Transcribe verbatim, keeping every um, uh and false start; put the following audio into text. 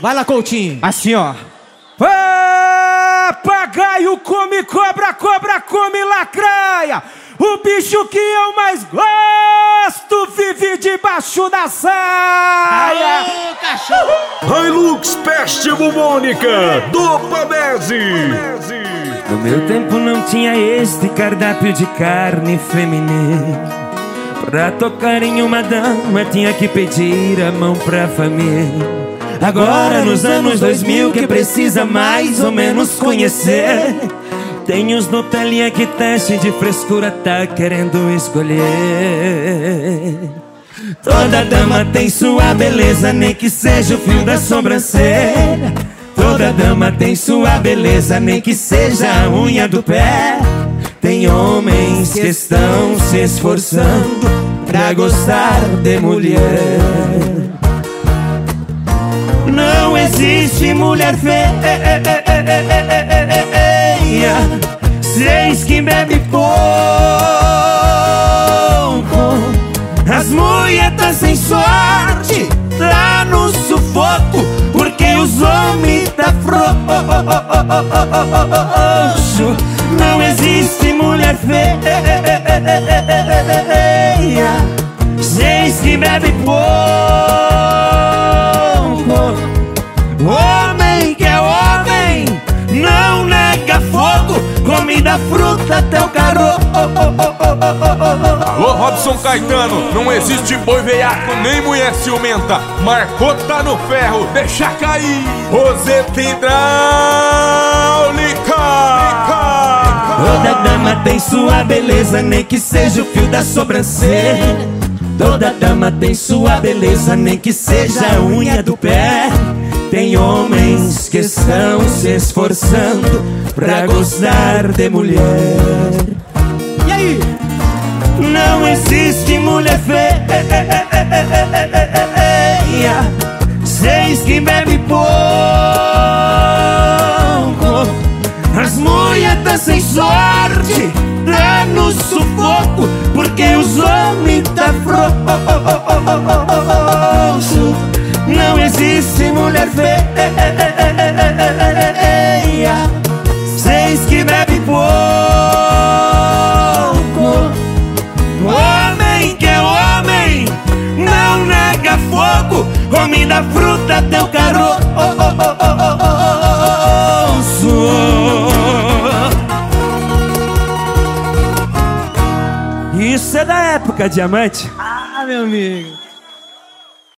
Vai lá, Coutinho. Assim, ó. Papagaio come cobra, cobra come lacraia. O bicho que eu mais gosto vive debaixo da saia. Aô, cachorro! Hilux Peste Bubônica do Pamese. No meu tempo não tinha este cardápio de carne feminina. Pra tocar em uma dama tinha que pedir a mão pra família. Agora nos anos dois mil que precisa mais ou menos conhecer, tem uns Nutelinha que teste de frescura tá querendo escolher. Toda dama tem sua beleza, nem que seja o fio da sobrancelha. Toda dama tem sua beleza, nem que seja a unha do pé. Tem homens que estão se esforçando pra gostar de mulher. Não existe mulher feia, seis que bebe pouco. As mulheres sem sorte tá no sufoco, porque os homens tá frouxo. Não existe mulher feia, seis que bebe pouco. Homem que é homem não nega fogo, comida, fruta até o caroço. Alô, Robson Caetano, não existe boi veiaco nem mulher ciumenta. Marcou, tá no ferro, deixa cair. Roseta hidráulica. Toda dama tem sua beleza, nem que seja o fio da sobrancelha. Toda dama tem sua beleza, nem que seja a unha do pé. Tem homens que estão se esforçando pra gostar de mulher. E aí? Não existe mulher feia, seis que bebe pouco. As mulheres tá sem sorte, tá no sufoco, porque os homens tá frouxo. Não existe mulher feia, seis que bebe pouco. Homem que é homem não nega fogo, comida, fruta até o caroço. Isso é da época, Diamante. Ah, meu amigo.